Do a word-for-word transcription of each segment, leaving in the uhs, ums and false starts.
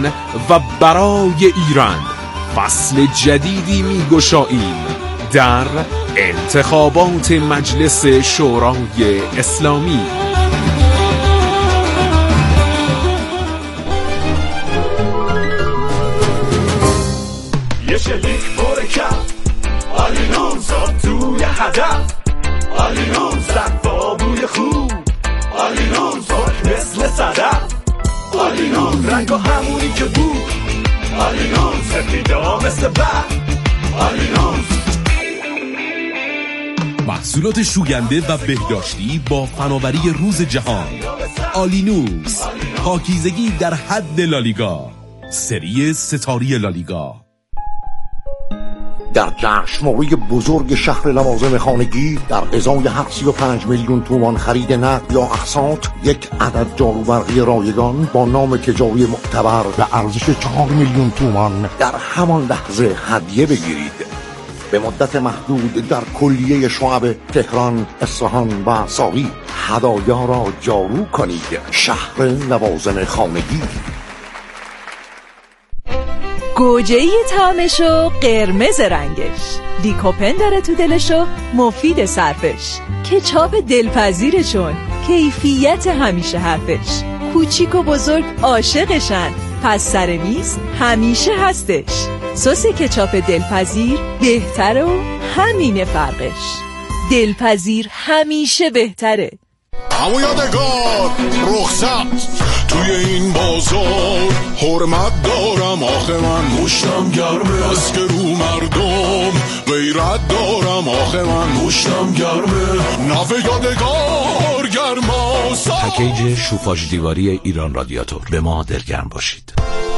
و برای ایران فصل جدیدی می‌گشاییم در انتخابات مجلس شورای اسلامی. یه شلیک برکت آلینون زاد توی هدف، آلینون زد با بوی خوب، آلینون زاد مثل صدف، آلینون رنگ و همونی که بود، آلینون سپیدا مثل برف، آلینون. محصولات شوینده و بهداشتی با فناوری روز جهان. آلینوس، پاکیزگی در حد لالیگا، سری ستاری لالیگا. در جشنواره بزرگ شهر لوازم خانگی در ازای هر سی و پنج میلیون تومان خرید نقد یا اقساط یک عدد جاروبرقی رایگان با نام تجاری معتبر به ارزش چهار میلیون تومان در همان لحظه هدیه بگیرید. به مدت محدود در کلیه شعب تهران، اصفهان و ساقی هدایا را جارو کنید. شهر لوازم خانگی. گوجه‌ای طعمشو قرمز رنگش، لیکوپن داره تو دلشو مفید صرفش، کچاپ دلپذیرشون کیفیت همیشه حرفش، کوچیک و بزرگ عاشقشن پس سر میز همیشه هستش. سس کچاپ دلپذیر بهتره و همینه فرقش، دلپذیر همیشه بهتره. همو یادگار رخصت توی این بازار حرمت دارم، آخه من مشتم گرمه از که رو مردم غیرت دارم، آخه من مشتم گرمه نوه یادگار گرماست. پکیج شوفاژ دیواری ایران رادیاتور. به ما دلگرم باشید.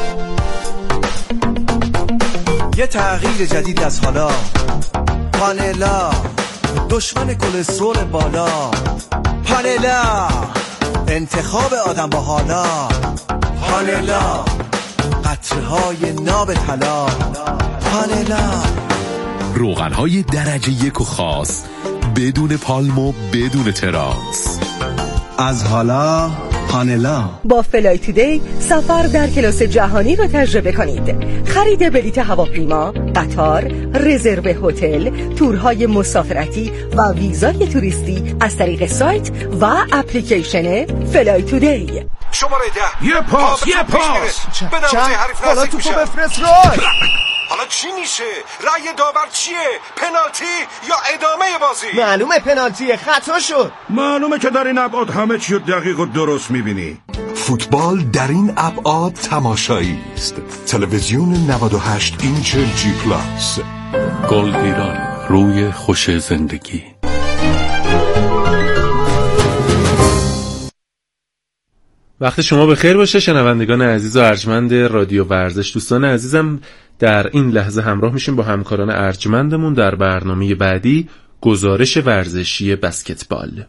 یه تغییر جدید از حالا، پانلا دشمن کلسترول بالا، پانلا انتخاب آدم با حالا، پانلا قطره‌های ناب طلا، پانلا روغن‌های درجه یک و خاص بدون پالم و بدون ترانس. از حالا پانلا. با فلای تودی سفر در کلاس جهانی را تجربه کنید. خرید بلیط هواپیما، قطار، رزرو هتل، تورهای مسافرتی و ویزای توریستی از طریق سایت و اپلیکیشن فلای تودی. شماره ده یه پاس یه پاس به دروازه حریف حالا نزدیک تو میشه. بفرست رای. حالا چی میشه؟ رأی داور چیه؟ پنالتی یا ادامه بازی؟ معلومه پنالتیه، خطا شد. معلومه که در این ابعاد همه چی دقیق و درست میبینی. فوتبال در این ابعاد تماشایی است. تلویزیون نود و هشت اینچ جی پلاس. گل ایران، روی خوش زندگی. وقت شما بخیر باشه شنوندگان عزیز و ارجمند رادیو ورزش. دوستان عزیزم، در این لحظه همراه میشیم با همکاران ارجمندمون در برنامه بعدی، گزارش ورزشی بسکتبال.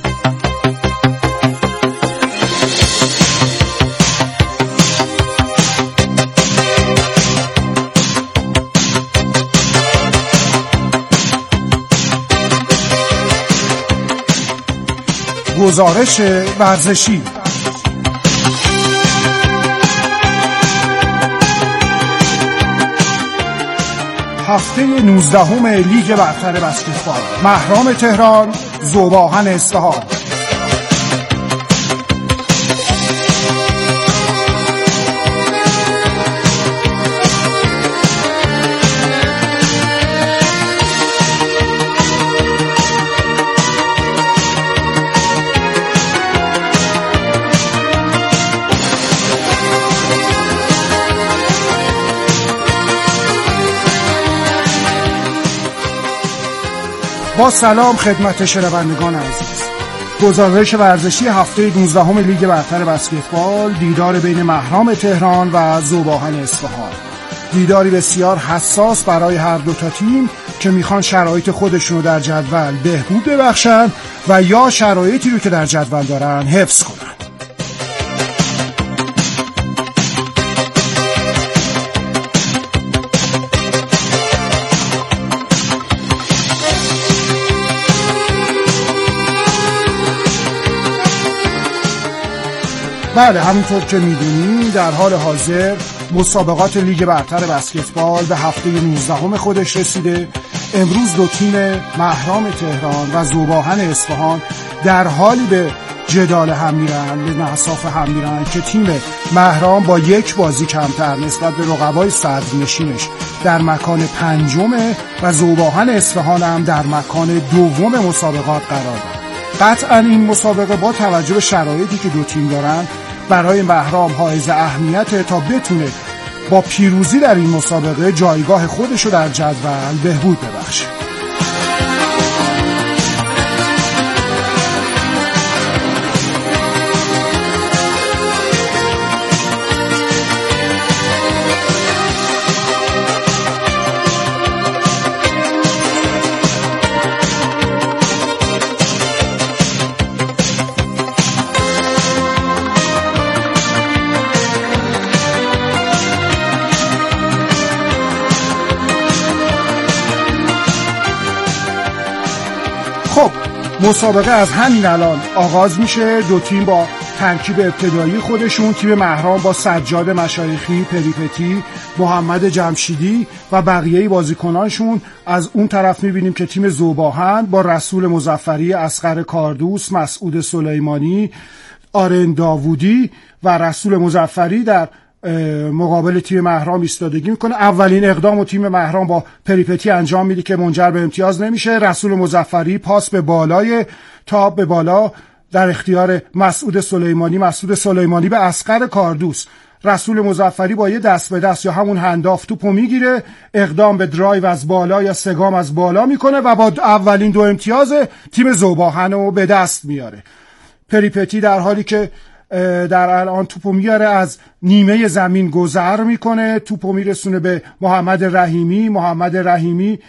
گزارش ورزشی. هفته نوزدهم لیگ برتر بسکتبال. مهرام تهران، ذوب‌آهن اصفهان. با سلام خدمت شنوندگان عزیز. گزارش ورزشی هفته نوزدهم لیگ برتر بسکتبال، دیدار بین مهرام تهران و ذوب‌آهن اصفهان. دیداری بسیار حساس برای هر دو تا تیم که میخوان شرایط خودشونو در جدول بهبود ببخشن و یا شرایطی رو که در جدول دارن حفظ کنن. بله، همونطور که میدونید تیم در حال حاضر مسابقات لیگ برتر بسکتبال به هفته نوزدهم خودش رسیده. امروز دو تیم مهرام تهران و ذوباهن اصفهان در حالی به جدال هم میرن، به مصاف هم میرن که تیم مهرام با یک بازی کمتر نسبت به رقبای صدرنشینش در مکان پنجمه و ذوباهن اصفهان هم در مکان دوم مسابقات قرار دارد. قطعا این مسابقه با توجه به شرایطی که دو تیم دارن برای مهرام حائز اهمیت تا بتونه با پیروزی در این مسابقه جایگاه خودش رو در جدول بهبود ببخشه. خب مسابقه از همین الان آغاز میشه. دو تیم با ترکیب ابتدایی خودشون، تیم مهرام با سجاد مشایخی، پریپتی، محمد جمشیدی و بقیه بازیکنانشون. از اون طرف میبینیم که تیم ذوباهن با رسول مظفری، اصغر کاردوس، مسعود سلیمانی، آرن داوودی و رسول مظفری در مقابل تیم مهرام ایستادگی میکنه. اولین اقدام و تیم مهرام با پریپتی انجام میده که منجر به امتیاز نمیشه. رسول مظفری پاس به بالای تاب به بالا در اختیار مسعود سلیمانی، مسعود سلیمانی به اصغر کاردوس. رسول مظفری با یه دست به دست یا همون هنداف توپو میگیره، اقدام به درایو از بالا یا سگام از بالا میکنه و با اولین دو امتیاز تیم ذوباهن رو به دست میاره. پریپتی در حالی که در الان توپو میاره از نیمه زمین گذر میکنه، توپو میرسونه به محمد رحیمی. محمد رحیمی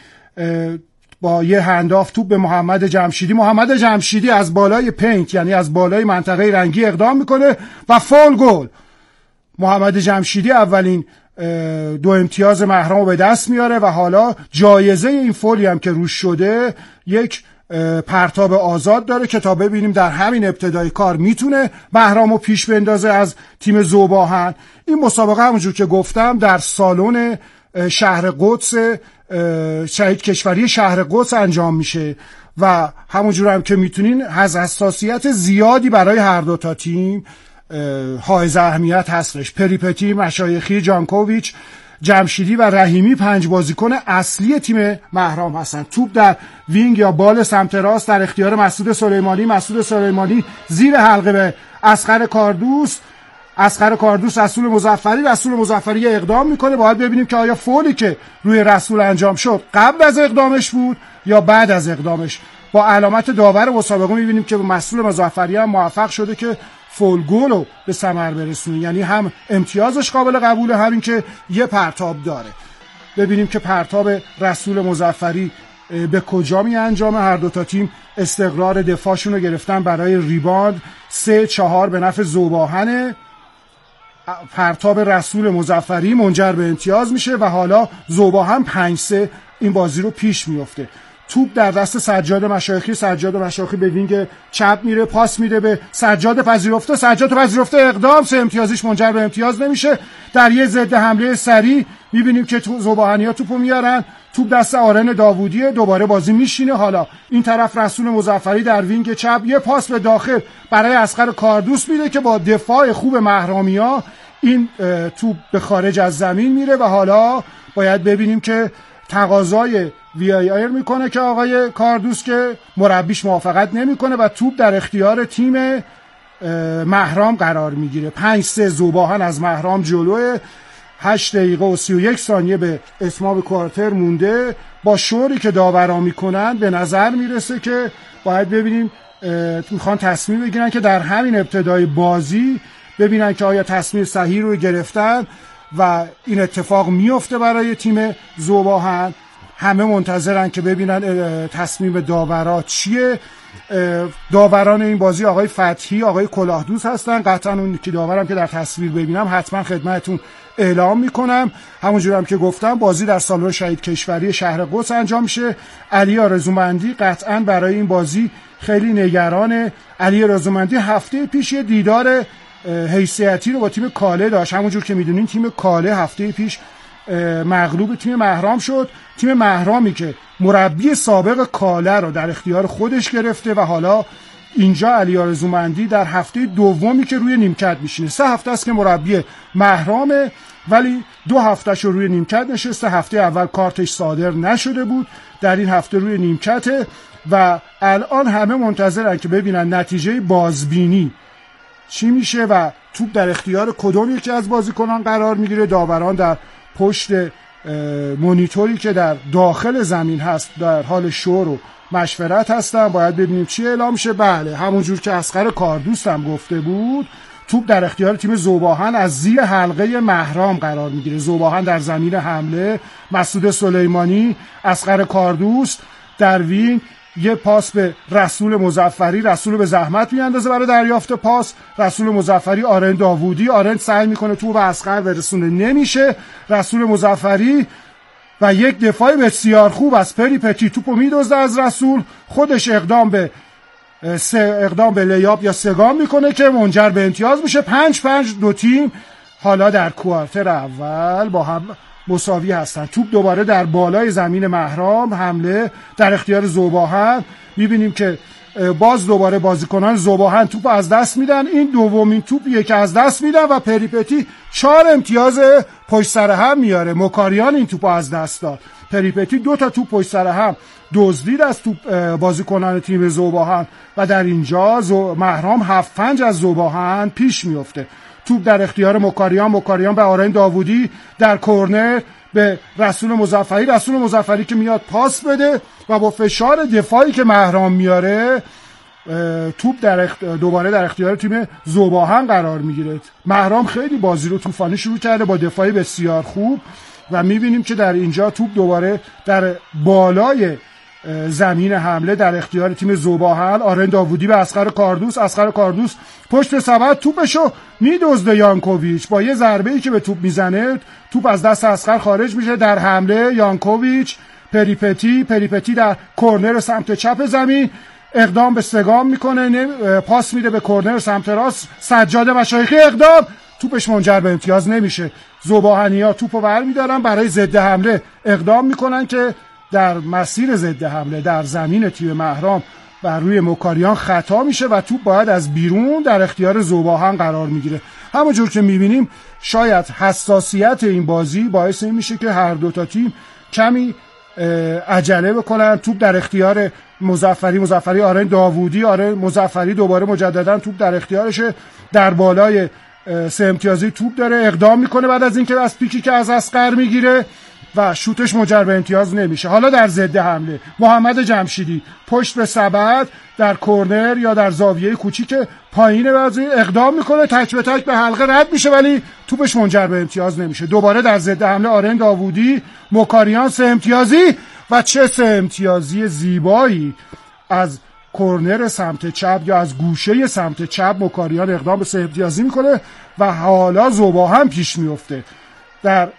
با یه هنداف توپ به محمد جمشیدی. محمد جمشیدی از بالای پینت یعنی از بالای منطقه رنگی اقدام میکنه و فول گل. محمد جمشیدی اولین دو امتیاز مهرام رو به دست میاره و حالا جایزه این فولی هم که روش شده یک پرتاب آزاد داره که تا ببینیم در همین ابتدای کار میتونه مهرامو پیش بندازه از تیم ذوباهن. این مسابقه همونجور که گفتم در سالن شهر قدس شهید کشوری شهر قدس انجام میشه و همونجور هم که میتونین از حساسیت زیادی برای هر دو تا تیم حائز اهمیت هستش. پریپتی، مشایخی، جانکوویچ، جمشیدی و رحیمی پنج بازیکن اصلی تیم مهرام هستن. توپ در وینگ یا بال سمت راست در اختیار مسعود سلیمانی. مسعود سلیمانی زیر حلقه به اصغر کاردوس. اصغر کاردوس رسول مظفری. رسول مظفری اقدام میکنه. باید ببینیم که آیا فولی که روی رسول انجام شد قبل از اقدامش بود یا بعد از اقدامش. با علامت داور مسابقه میبینیم که مسعود مظفری هم موفق شده که فول گل رو به ثمر برسونه، یعنی هم امتیازش قابل قبوله، همین که یه پرتاب داره. ببینیم که پرتاب رسول مظفری به کجا می انجامه. هر دو تا تیم استقرار دفاعشون رو گرفتن برای ریباند. سه چهار به نفع ذوباهن. پرتاب رسول مظفری منجر به امتیاز میشه و حالا ذوباهن پنج سه این بازی رو پیش میفته. توپ در دست سجاد مشایخی. سجاد مشایخی به وینگ چپ میره، پاس میده به سجاد پذیرفته. سجاد پذیرفته اقدام، سه امتیازیش منجر به امتیاز نمیشه. در یه ضد حمله سریع میبینیم که تو ذوباهنیا توپو میارن. توپ دست آرن داوودیه، دوباره بازی میشینه. حالا این طرف رسول مظفری در وینگ چپ یه پاس به داخل برای اصغر کاردوس میده که با دفاع خوب مهرامیا این توپ به خارج از زمین میره و حالا باید ببینیم که تقاضای وی آی آر میکنه که آقای کاردوس که مربیش موافقت نمیکنه و توپ در اختیار تیم مهرام قرار میگیره. پنج سه ذوباهن از مهرام جلوه. هشت دقیقه و سی و یک ثانیه به اتمام کوارتر مونده. با شوری که داورا میکنن به نظر میرسه که باید ببینیم میخوان تصمیم بگیرن که در همین ابتدای بازی ببینن که آیا تصمیم صحیح رو گرفتن و این اتفاق میفته برای تیم ذوباهن. همه منتظرن که ببینن تصمیم داورا چیه. داوران این بازی آقای فتحی، آقای کلاهدوست هستن. قطعا اون که داورم که در تصویر ببینم حتما خدمتتون اعلام میکنم. همونجور هم که گفتم بازی در سالن شهید کشوری شهر قدس انجام میشه. علی آرزومندی قطعا برای این بازی خیلی نگرانه. علی آرزومندی هفته پیش یه دیدار حیثیتی رو با تیم کاله داشت. همونجور که میدونین تیم کاله هفته پیش مغلوب تیم مهرام شد. تیم مهرامی که مربی سابق کاله رو در اختیار خودش گرفته و حالا اینجا علی آرزومندی در هفته دومی که روی نیمکت میشینه. سه هفته است که مربی مهرامه ولی دو هفتهش رو روی نیمکت نشسته. هفته اول کارتش صادر نشده بود، در این هفته روی نیمکته و الان همه منتظرن که ببینن نتیجه بازبینی چی میشه و توپ در اختیار کدوم یکی از بازیکنان قرار میگیره. داوران در پشت مونیتوری که در داخل زمین هست در حال شور و مشورت هستن. باید ببینیم چی اعلام شه. بله، همونجور که اصغر کاردوست هم گفته بود، توپ در اختیار تیم ذوباهن از زیر حلقه مهرام قرار میگیره. ذوباهن در زمین حمله، مسعود سلیمانی، اصغر کاردوست در وینگ، یه پاس به رسول مظفری، رسول به زحمت میاندازه برای دریافت پاس. رسول مظفری، آرن داوودی، آرن سعی میکنه تو به اصغر برسونه، نمیشه. رسول مظفری و یک دفاع بسیار خوب از پریپتی توپو میدزده از رسول، خودش اقدام به اقدام به لیاب یا سگام میکنه که منجر به امتیاز میشه. پنج پنج دو تیم حالا در کوارتر اول با هم مساوی هستن. توپ دوباره در بالای زمین مهرام، حمله در اختیار ذوباهن. میبینیم که باز دوباره بازیکنان ذوباهن توپ از دست میدن. این دومین توپیه که از دست میدن و پریپتی چهار امتیاز پشت سر هم میاره. مکاریان این توپ از دست داد. پریپتی دو تا توپ پشت سر هم دزدید از توپ بازیکنان تیم ذوباهن و در اینجا مهرام هفت پنج از ذوباهن پیش میفته. توپ در اختیار مکاریان، مکاریان به آرن داوودی در کرنر به رسول مظفری، رسول مظفری که میاد پاس بده و با فشار دفاعی که مهرام میاره توپ در اخت... دوباره در اختیار تیم ذوباهن قرار میگیره. مهرام خیلی بازی رو طوفانی شروع کرده با دفاعی بسیار خوب و میبینیم که در اینجا توپ دوباره در بالای زمین حمله در اختیار تیم ذوباهن. آرن داوودی به اصغر کاردوس، اصغر کاردوس پشت سبد توپشو میدزده یانکوویچ با یه ضربه‌ای که به توپ میزنه توپ از دست اصغر خارج میشه. در حمله یانکوویچ، پریپتی پریپتی در کرنر سمت چپ زمین اقدام به سگام میکنه، پاس میده به کرنر سمت راست. سجاد مشایخی اقدام، توپش منجر به امتیاز نمیشه. ذوباهنی‌ها توپو برمی‌دارن برای ضد حمله اقدام میکنن که در مسیر ضد حمله در زمین تیم مهرام و روی مکاریان خطا میشه و توپ باید از بیرون در اختیار ذوباهن قرار میگیره. همونجور که میبینیم شاید حساسیت این بازی باعث این میشه که هر دو تا تیم کمی عجله بکنن. توپ در اختیار مظفری، مظفری آرن داوودی، آرن مظفری دوباره مجددا توپ در اختیارشه، در بالای سه امتیازی توپ داره، اقدام میکنه بعد از اینکه از پیکی که از اصغر میگیره و شوتش منجر به امتیاز نمیشه. حالا در ضد حمله محمد جمشیدی پشت به سبد در کرنر یا در زاویه کوچیک پایین بازی اقدام میکنه، تک به تک به حلقه رد میشه ولی توپش منجر به امتیاز نمیشه. دوباره در ضد حمله آرن داوودی، مکاریان سه امتیازی و چه سه امتیازی زیبایی از کرنر سمت چپ یا از گوشه سمت چپ مکاریان اقدام به سه امتیازی میکنه و حالا ذوباهن پیش میفته. در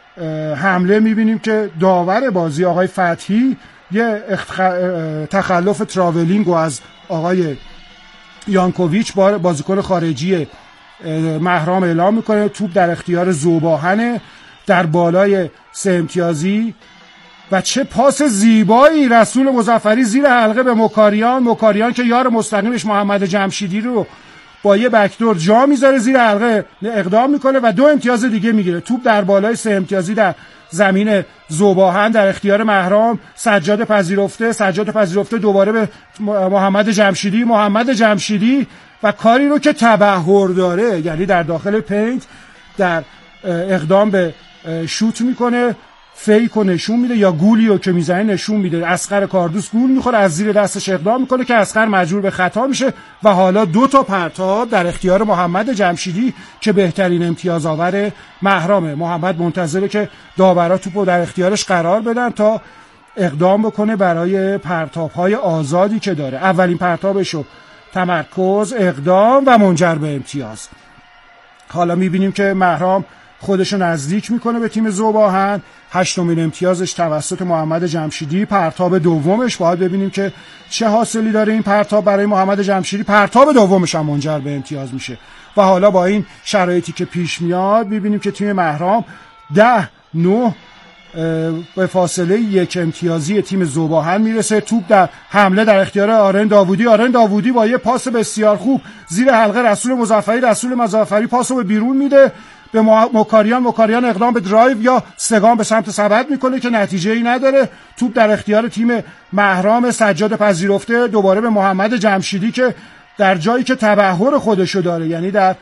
حمله میبینیم که داور بازی آقای فتحی یه اختخ... تخلف تراولینگ رو از آقای یانکوویچ بازیکن خارجی مهرام اعلام میکنه. توپ در اختیار ذوباهن در بالای سه امتیازی و چه پاس زیبایی رسول مظفری زیر حلقه به مکاریان. مکاریان که یار مستقیمش محمد جمشیدی رو با یه بکدور جا میذاره زیر حلقه اقدام میکنه و دو امتیاز دیگه میگیره. توپ در بالای سه امتیازی در زمین ذوباهن در اختیار مهرام. سجاد پذیرفته، سجاد پذیرفته دوباره به محمد جمشیدی، محمد جمشیدی و کاری رو که تبحر داره، یعنی در داخل پینت در اقدام به شوت میکنه، فیک و نشون میده یا گولی رو که میزنه نشون میده. اصغر کاردوس گول میخوره، از زیر دستش اقدام میکنه که اصغر مجبور به خطا میشه و حالا دو تا پرتاب در اختیار محمد جمشیدی که بهترین امتیاز آور مهرامه. محمد منتظره که داورا توپو در اختیارش قرار بدن تا اقدام بکنه برای پرتاب‌های آزادی که داره. اولین پرتابشو تمرکز، اقدام و منجر به امتیاز. حالا میبینیم که مهرام خودشو نزدیک میکنه به تیم ذوباهن. هشتمین امتیازش توسط محمد جمشیدی، پرتاب دومش باید ببینیم که چه حاصلی داره این پرتاب برای محمد جمشیدی. پرتاب دومش هم منجر به امتیاز میشه. و حالا با این شرایطی که پیش میاد میبینیم که تیم مهرام ده نه به فاصله یک امتیازی تیم ذوباهن میرسه. توپ در حمله در اختیار آرن داوودی. آرن داوودی با یه پاس بسیار خوب زیر حلقه رسول مظفری. رسول مظفری پاسو به بیرون میده به مکاریان. مکاریان اقدام به درایو یا سگام به سمت سبد میکنه که نتیجه ای نداره. توپ در اختیار تیم مهرام. سجاد پذیرفته دوباره به محمد جمشیدی که در جایی که تبحر خودشو داره، یعنی در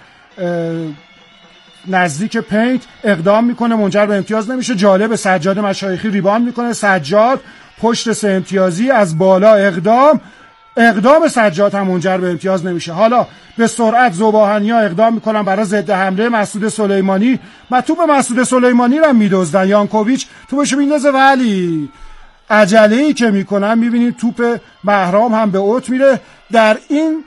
نزدیک پینت اقدام میکنه، منجر به امتیاز نمیشه. جالب، سجاد مشایخی ریباند میکنه. سجاد پشت سه امتیازی از بالا اقدام اقدام سجاد هم منجر به امتیاز نمیشه. حالا به سرعت ذوباهنیا اقدام میکنن برای ضد حمله. مسعود سلیمانی و توپ مسعود سلیمانی رو میدزدن. یانکوویچ توپشو میندازه ولی عجله‌ای که میکنن میبینید توپ مهرام هم به اوت میره. در این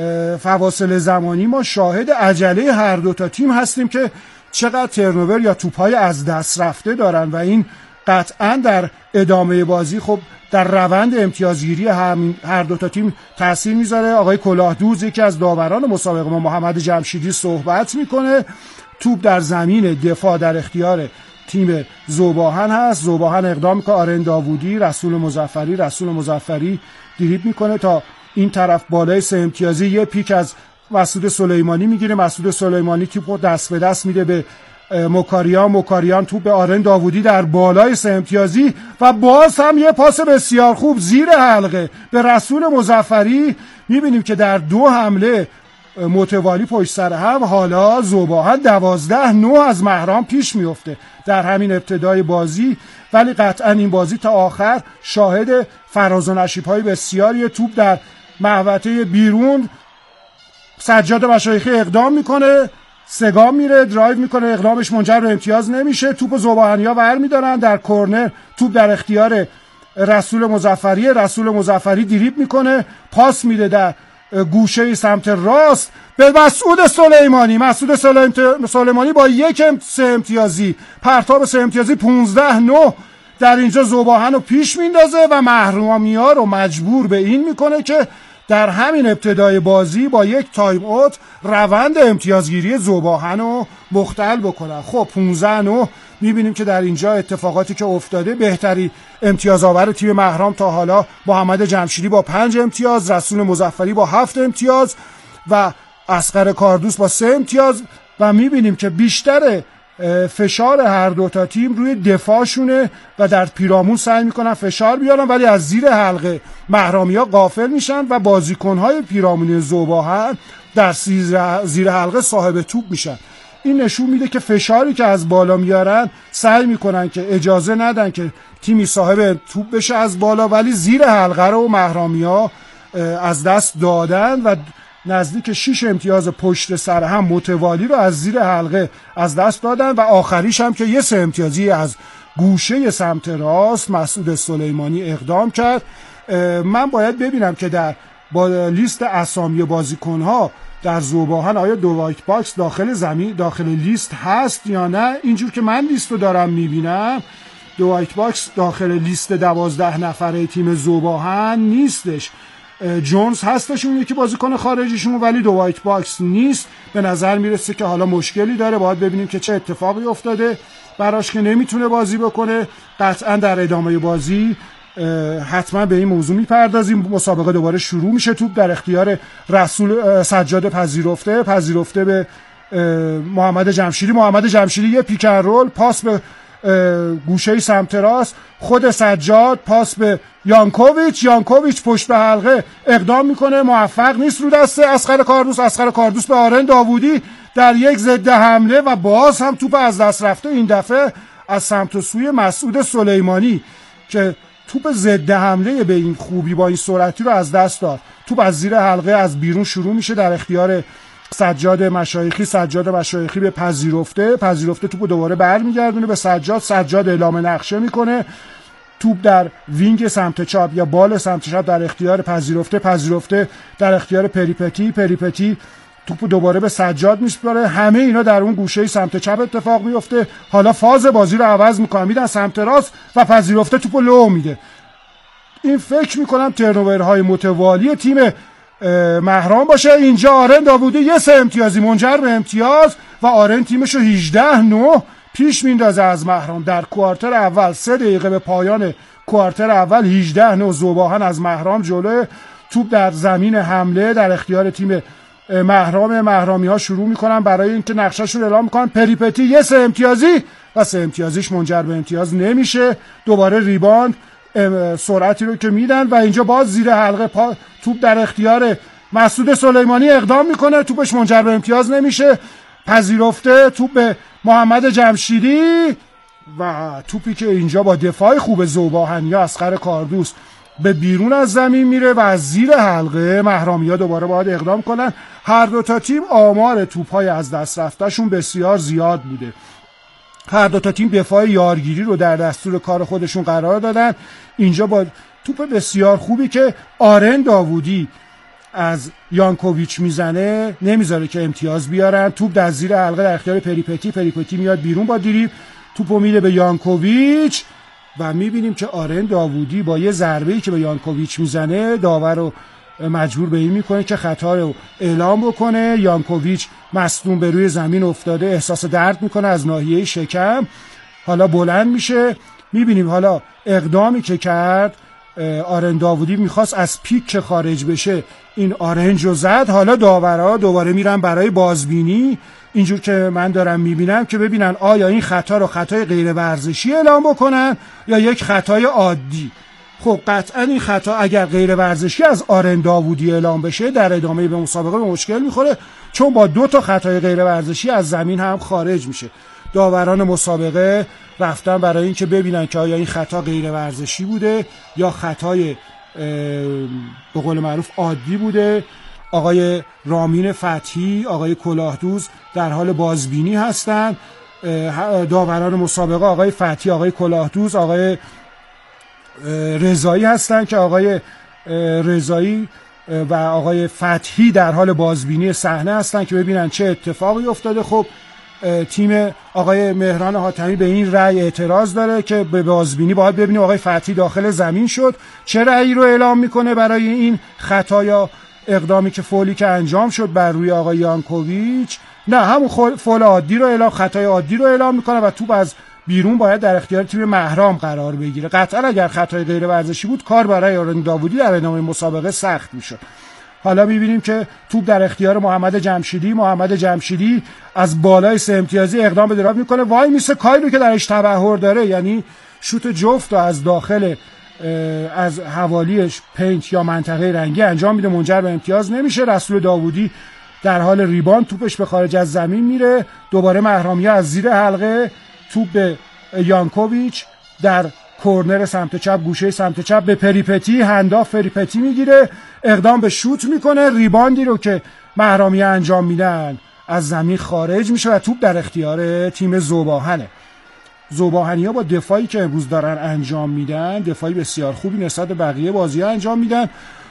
فواصل زمانی ما شاهد عجله هر دو تا تیم هستیم که چقدر ترنوور یا توپ‌های از دست رفته دارن و این قطعا در ادامه بازی خب در روند امتیازگیری هم هر دو تا تیم تاثیر میذاره. آقای کلاهدوز یکی از داوران مسابقه ما محمد جمشیدی صحبت میکنه. توپ در زمین دفاع در اختیار تیم ذوباهن هست. ذوباهن اقدام میکنه. آرن داوودی، رسول مظفری رسول مظفری دریبل میکنه تا این طرف بالای سه امتیازی. یه پیک از مسعود سلیمانی میگیره. مسعود سلیمانی توپو دست به دست میده به مکاریان. مکاریان توپ به آرن داوودی در بالای سه امتیازی و باز هم یه پاس بسیار خوب زیر حلقه به رسول مظفری. میبینیم که در دو حمله متوالی پشت سر هم حالا ذوباهن دوازده نه از مهرام پیش میفته در همین ابتدای بازی، ولی قطعا این بازی تا آخر شاهد فراز و نشیب‌های بسیاری. توپ در محوطه بیرون. سجاد مشایخی اقدام میکنه، سگام میره، درایو میکنه، اقدامش منجر به امتیاز نمیشه. توپ ذوباهنیا ور میدارن در کرنر. توپ در اختیار رسول مظفری. رسول مظفری دریبل میکنه، پاس میده در گوشه سمت راست به مسعود سلیمانی. مسعود سلیمانی با یک سه امتیازی پرتاب سه امتیازی پانزده نه در اینجا ذوباهن رو پیش میندازه و محرومیا رو مجبور به این میکنه که در همین ابتدای بازی با یک تایم اوت روند امتیازگیری ذوباهن رو مختل بکنن. خب پانزده نه میبینیم که در اینجا اتفاقاتی که افتاده، بهتری امتیاز آور تیم مهرام تا حالا محمد جمشیدی با پنج امتیاز، رسول مظفری با هفت امتیاز و اصغر کاردوس با سه امتیاز و میبینیم که بیشتر فشار هر دو تا تیم روی دفاعشونه و در پیرامون سعی میکنن فشار بیارن، ولی از زیر حلقه محرامیا غافل میشن و بازیکنهای پیرامونی ذوباهن در زیر حلقه صاحب توپ میشن. این نشون میده که فشاری که از بالا میارن سعی میکنن که اجازه ندن که تیمی صاحب توپ بشه از بالا، ولی زیر حلقه رو محرامیا از دست دادن و نزدیک شش امتیاز پشت سر هم متوالی رو از زیر حلقه از دست دادن و آخریش هم که یه سه امتیازی از گوشه سمت راست مسعود سلیمانی اقدام کرد. من باید ببینم که در با لیست اسامی بازیکن‌ها در ذوباهن آیا دو وایت باکس داخل زمین داخل لیست هست یا نه. اینجور که من لیست رو دارم میبینم دو وایت باکس داخل لیست دوازده نفره تیم ذوباهن نیستش. جونز هستش اون یکی بازیکن خارجیشون، ولی دو وایت باکس نیست. به نظر میرسه که حالا مشکلی داره، باید ببینیم که چه اتفاقی افتاده براش که نمیتونه بازی بکنه. قطعا در ادامه بازی حتما به این موضوع میپردازیم. مسابقه دوباره شروع میشه. توپ در اختیار رسول سجاد پذیرفته پذیرفته به محمد جمشیدی. محمد جمشیدی یه پیک اند رول، پاس به گوشه سمت راست، خود سجاد پاس به یانکوویچ. یانکوویچ پشت به حلقه اقدام میکنه، موفق نیست رو دست اصغر کاردوس. اصغر کاردوس به آرن داوودی در یک ضد حمله و باز هم توپ از دست رفته، این دفعه از سمت و سوی مسعود سلیمانی که توپ ضد حمله به این خوبی با این سرعتی رو از دست داد. توپ از زیر حلقه از بیرون شروع میشه در اختیار سجاد مشایخی. سجاد مشایخی به پذیرفته پذیرفته توپو دوباره برمیگردونه به سجاد. سجاد اعلام نقشه میکنه. توپ در وینگ سمت چپ یا بال سمت چپ در اختیار پذیرفته پذیرفته در اختیار پریپتی پریپتی توپو دوباره به سجاد میسپاره. همه اینا در اون گوشه سمت چپ اتفاق میفته. حالا فاز بازی رو عوض میکنن، میدن سمت راست و پذیرفته توپو لو میده. این فکر میکنم ترنوورهای متوالی تیم مهرام باشه. اینجا آرن داوودی یه سه امتیازی منجر به امتیاز و آرن تیمشو هجده نه پیش میندازه از مهرام. در کوارتر اول سه دقیقه به پایان کوارتر اول هجده نه ذوباهن از مهرام جلوه. توپ در زمین حمله در اختیار تیم مهرام. مهرامی ها شروع میکنن برای اینکه نقشه‌شون اعلام میکنن. پریپتی یه سه امتیازی و سه امتیازیش منجر به امتیاز نمیشه. دوباره ریباند سرعتی رو که میدن و اینجا باز زیر حلقه پا توپ در اختیار مسعود سلیمانی اقدام میکنه، توپش منجر به امتیاز نمیشه. پذیرفته توپ به محمد جمشیدی و توپی که اینجا با دفاع خوب ذوباهن یا اصغر کاردوس به بیرون از زمین میره و از زیر حلقه مهرامیا دوباره باید اقدام کنن. هر دو تا تیم آمار توپ‌های از دست رفتهشون بسیار زیاد بوده. هر دو تا تیم دفاع یارگیری رو در دستور کار خودشون قرار دادن. اینجا با توپ بسیار خوبی که آرن داوودی از یانکوویچ میزنه نمیذاره که امتیاز بیارن. توپ در زیر حلقه در اختیار پریپتی. پریپتی میاد بیرون با دریبل، توپو میده به یانکوویچ و میبینیم که آرن داوودی با یه ضربه‌ای که به یانکوویچ میزنه داور رو مجبور به این میکنه که خطا رو اعلام بکنه. یانکوویچ مصدوم به روی زمین افتاده، احساس درد میکنه از ناحیه شکم. حالا بلند میشه، میبینیم حالا اقدامی که کرد آرن داوودی میخواست از پیک که خارج بشه این آرنج رو زد. حالا داورها دوباره میرن برای بازبینی اینجور که من دارم میبینم که ببینن آیا این خطا رو خطای غیر ورزشی اعلام بکنن یا یک خطای عادی. خب قطعا این خطا اگر غیر ورزشی از آرن داوودی اعلام بشه در ادامه به مسابقه به مشکل میخوره، چون با دو تا خطای غیر ورزشی از زمین هم خارج میشه. داوران مسابقه رفتن برای این که ببینن که آیا این خطا غیر ورزشی بوده یا خطای به قول معروف عادی بوده. آقای رامین فتحی، آقای کلاهدوز در حال بازبینی هستند. داوران مسابقه آقای فتحی، آقای کلاهدوز، آقای رضایی هستند که آقای رضایی و آقای فتحی در حال بازبینی صحنه هستند که ببینن چه اتفاقی افتاده. خب تیم آقای مهران حاتمی به این رأی اعتراض داره که به بازبینی باید ببینیم آقای فتحی داخل زمین شد، چه رأیی رو اعلام میکنه برای این خطا یا اقدامی که فولی که انجام شد بر روی آقای یانکوویچ. نه، همون فول عادی رو اعلام، خطای عادی رو اعلام میکنه و توپ از بیرون باید در اختیار تیم مهرام قرار بگیره. قطعا اگر خطای غیر ورزشی بود کار برای آرن داوودی در ادامه مسابقه سخت میشد. حالا میبینیم که توپ در اختیار محمد جمشیدی. محمد جمشیدی از بالای سه امتیازی اقدام به دریبل میکنه، وای میسه کاری رو که درش تبحر داره، یعنی شوت جفت و از داخل از حوالیش پینت یا منطقه رنگی انجام میده، منجر به امتیاز نمیشه. رسول داوودی در حال ریباند، توپش به خارج از زمین میره. دوباره مهرامیه از زیر حلقه توپ به یانکوویچ در کورنر سمت چپ، گوشه سمت چپ به پریپتی، هنداف پریپتی میگیره، اقدام به شوت میکنه. ریباندی رو که مهرامیه انجام میدن از زمین خارج میشه و توپ در اختیار تیم ذوباهنه. ذوباهنی‌ها با دفاعی که امروز دارن انجام میدن، دفاعی بسیار خوبی نسبت به بقیه بازی‌ها انجام میدن.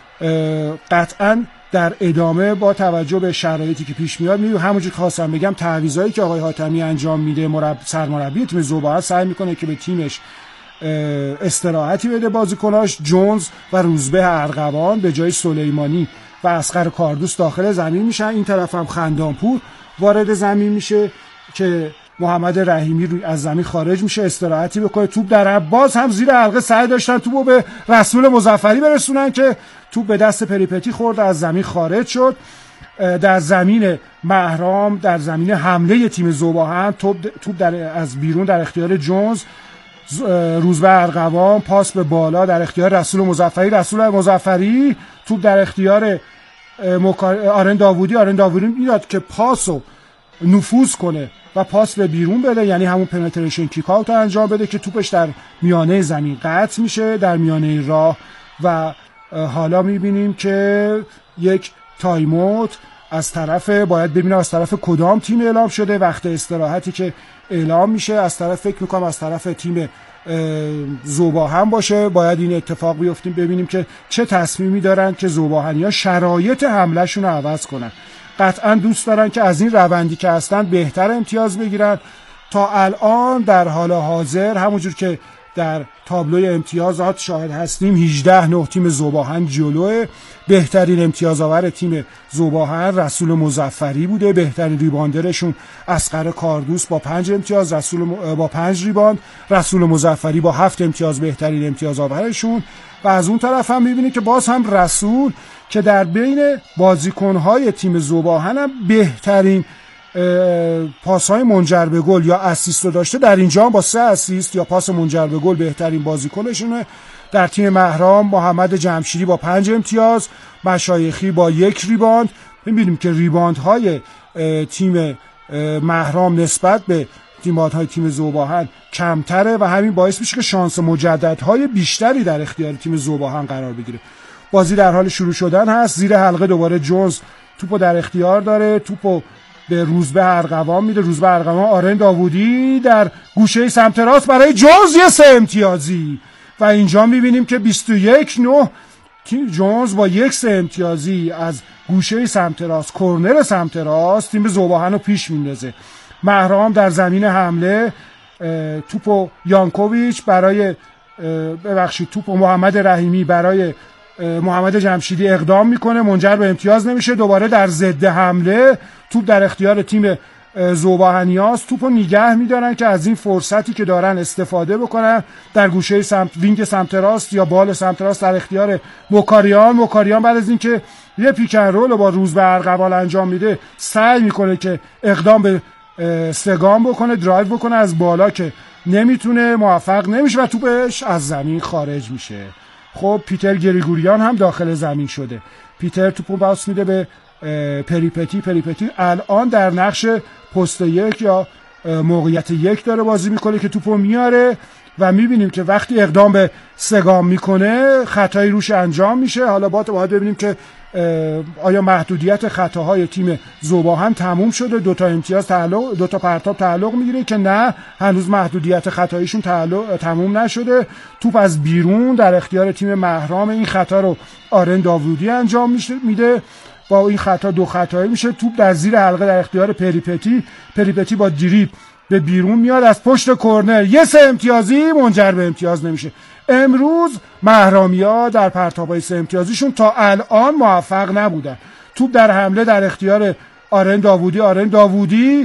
قطعاً در ادامه با توجه به شرایطی که پیش میاد میبینیم همونجوری که خواستم بگم تعویضایی که آقای حاتمی انجام میده، مرب... سرمربی تیم ذوباهن سعی میکنه که به تیمش استراحتی بده بازیکناش. جونز و روزبه ارغوان به جای سلیمانی و اصغر کاردوس داخل زمین میشن. این طرف هم خندانپور وارد زمین میشه که محمد رحیمی روی از زمین خارج میشه استراحتی بکنه. توپ در باز هم زیر حلقه سعی داشتن توپو به رسول مظفری برسونن که توپ به دست پریپتی خورد، از زمین خارج شد. در زمین مهرام، در زمین حمله تیم ذوباهن توپ توپ در از بیرون در اختیار جونز. روزبه ارغوان پاس به بالا در اختیار رسول مظفری. رسول مظفری توپ در اختیار آرن داوودی. آرن داوودی میاد که پاسو نفوذ کنه و پاس به بیرون بده، یعنی همون پنتریشن کیک اوت رو انجام بده که توپش در میانه زمین قطع میشه، در میانه راه. و حالا میبینیم که یک تایم اوت از طرف، باید ببینیم از طرف کدام تیم اعلام شده، وقت استراحتی که اعلام میشه از طرف، فکر میکنم از طرف تیم ذوباهن باشه. باید این اتفاق بیفتیم ببینیم که چه تصمیمی دارن که ذوباهنی‌ها شرایط حملهشون رو عوض کنن. قطعا دوست دارن که از این روندی که هستن بهتر امتیاز بگیرن. تا الان در حال حاضر همونجور که در تابلوی امتیازات شاهد هستیم هجده نه تیم ذوباهن جلوه. بهترین امتیازآور تیم ذوباهن رسول مظفری بوده، بهترین ریباندرشون اصغر کاردوس با پنج امتیاز، رسول م... با پنج ریباند، رسول مظفری با هفت امتیاز بهترین امتیازآورشون. و از اون طرف هم می‌بینید که باز هم رسول که در بین بازیکن‌های تیم ذوباهن هم بهترین پاس‌های منجر به گل یا اسیست رو داشته، در اینجا هم با سه اسیست یا پاس منجر به گل بهترین بازیکنشونه. در تیم مهرام محمد جمشیدی با پنج امتیاز، مشایخی با یک ریباند. می‌بینیم که ریباندهای تیم مهرام نسبت به ریباندهای تیم ذوباهن کمتره و همین باعث میشه که شانس مجددهای بیشتری در اختیار تیم ذوباهن قرار بگیره. بازی در حال شروع شدن هست. زیر حلقه دوباره جونز توپو در اختیار داره، توپو به روزبه ارغوان میده. روزبه ارغوان آرن داوودی در گوشه سمت راست برای جونز یه سه امتیازی و اینجا میبینیم که بیست و یک نه جونز با یک سه امتیازی از گوشه سمت راست، کرنر سمت راست، تیم ذوباهن رو پیش میندازه. مهرام در زمین حمله توپو یانکوویچ برای ببخشید توپو محمد رحیمی برای محمد جمشیدی اقدام میکنه، منجر به امتیاز نمیشه. دوباره در ضد حمله توپ در اختیار تیم ذوباهنیاست، توپو نگه میدارن که از این فرصتی که دارن استفاده بکنن. در گوشه سمت وینگ سمت راست یا بال سمت راست در اختیار مکاریان. مکاریان بعد از اینکه یه پیک اند رول با روزبه ارغوان انجام میده سعی میکنه که اقدام به استگام بکنه، درایو بکنه از بالا که نمیتونه، موفق نمیشه و توپش از زمین خارج میشه. خب پیتر گریگوریان هم داخل زمین شده. پیتر توپو باس میده به پریپتی. پریپتی الان در نقش پست یک یا موقعیت یک داره بازی میکنه که توپو میاره و میبینیم که وقتی اقدام به سگام میکنه خطایی روش انجام میشه. حالا باید ببینیم که آیا محدودیت خطاهای تیم ذوباهن تموم شده، دوتا امتیاز تعلق، دوتا پرتاب تعلق میگیره که نه، هنوز محدودیت خطاییشون تعلق تموم نشده. توپ از بیرون در اختیار تیم مهرام. این خطا رو آرن داوودی انجام میده، با این خطا دو خطایی میشه. توپ در زیر حلقه در اختیار پریپتی. پریپتی با دریبل به بیرون میاد از پشت کرنر، یه سه امتیازی منجر به امتیاز نمیشه. امروز مهرامیا در پرتابای سه امتیازیشون تا الان موفق نبودن. توپ در حمله در اختیار آرن داوودی. آرن داوودی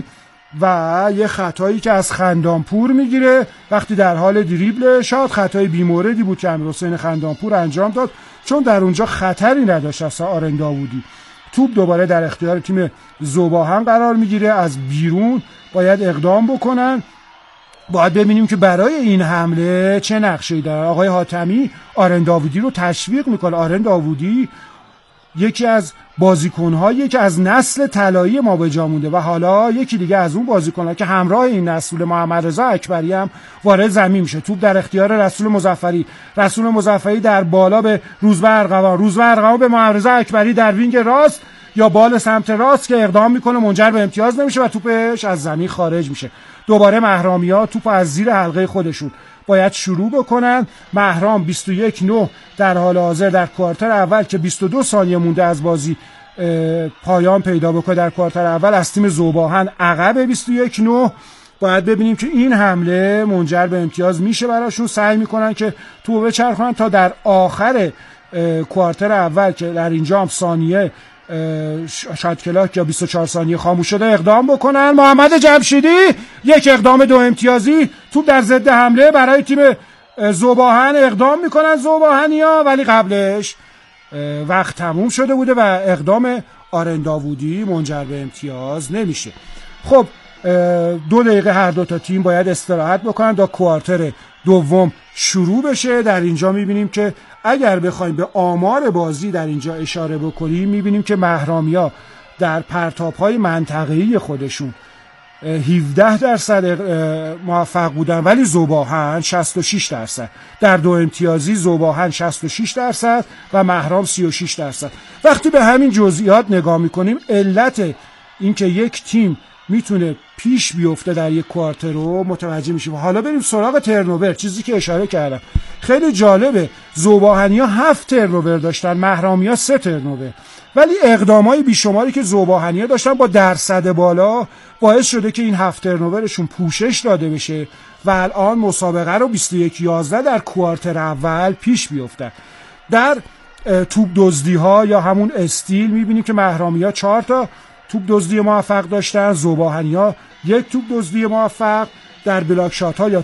و یه خطایی که از خندانپور میگیره وقتی در حال دریبل. شاید خطای بیموردی بود که امیرحسین خندانپور انجام داد چون در اونجا خطری نداشت اصلا آرن داوودی. توپ دوباره در اختیار تیم ذوباهن قرار میگیره، از بیرون باید اقدام بکنن. باید ببینیم که برای این حمله چه نقشه‌ای داره. آقای حاتمی آرن داوودی رو تشویق میکنه. آرن داوودی یکی از بازیکن‌هایی که از نسل طلایی ما به جا مونده و حالا یکی دیگه از اون بازیکن‌ها که همراه این نسل محمد رضا اکبری هم وارد زمین میشه. توپ در اختیار رسول مظفری. رسول مظفری در بالا به روزبه ارغوان. روزبه ارغوان به محمد رضا اکبری در وینگ راست یا بال سمت راست که اقدام میکنه، منجر به امتیاز نمیشه و توپش از زمین خارج میشه. دوباره مهرامیا توپ از زیر حلقه خودشون باید شروع بکنن. مهرام بیست و یک نه در حال حاضر در کوارتر اول که بیست و دو ثانیه مونده از بازی پایان پیدا بکنه در کوارتر اول از تیم ذوباهن عقب بیست و یک نه. باید ببینیم که این حمله منجر به امتیاز میشه براشون. سعی میکنن که توپ بچرخونن تا در آخر کوارتر اول که در اینجا هم ثانیه شاید کلاک یا بیست و چهار ثانیه خاموش شده اقدام بکنن. محمد جمشیدی یک اقدام دو امتیازی. توپ در ضد حمله برای تیم ذوباهن اقدام میکنن ذوباهنیا، ولی قبلش وقت تموم شده بوده و اقدام آرن داوودی منجر به امتیاز نمیشه. خب دو دقیقه هر دو تا تیم باید استراحت بکنن تا کوارتر دوم شروع بشه. در اینجا میبینیم که اگر بخوایم به آمار بازی در اینجا اشاره بکنیم میبینیم که مهرامیا در پرتاب‌های منطقه‌ای خودشون هفده درصد موفق بودن ولی ذوباهن شصت و شش درصد. در دو امتیازی ذوباهن شصت و شش درصد و مهرام سی و شش درصد. وقتی به همین جزئیات نگاه میکنیم علت اینکه یک تیم میتونه پیش بیفته در یک کوارتر رو متوجه میشیم. حالا بریم سراغ ترنوور، چیزی که اشاره کردم خیلی جالبه. ذوباهنی‌ها هفت ترنوور داشتن، مهرامی‌ها سه ترنوور، ولی اقدامای بیشماری که ذوباهنی‌ها داشتن با درصد بالا باعث شده که این هفت ترنوورشون پوشش داده بشه و الان مسابقه رو بیست و یک یازده در کوارتر اول پیش بیفتن. در توپ دزدی‌ها یا همون استیل می‌بینیم که مهرامی‌ها چهار تا توپ دزدی موفق داشتن، ذوباهنی‌ها یک توپ دزدی موفق. در بلاک شات ها یا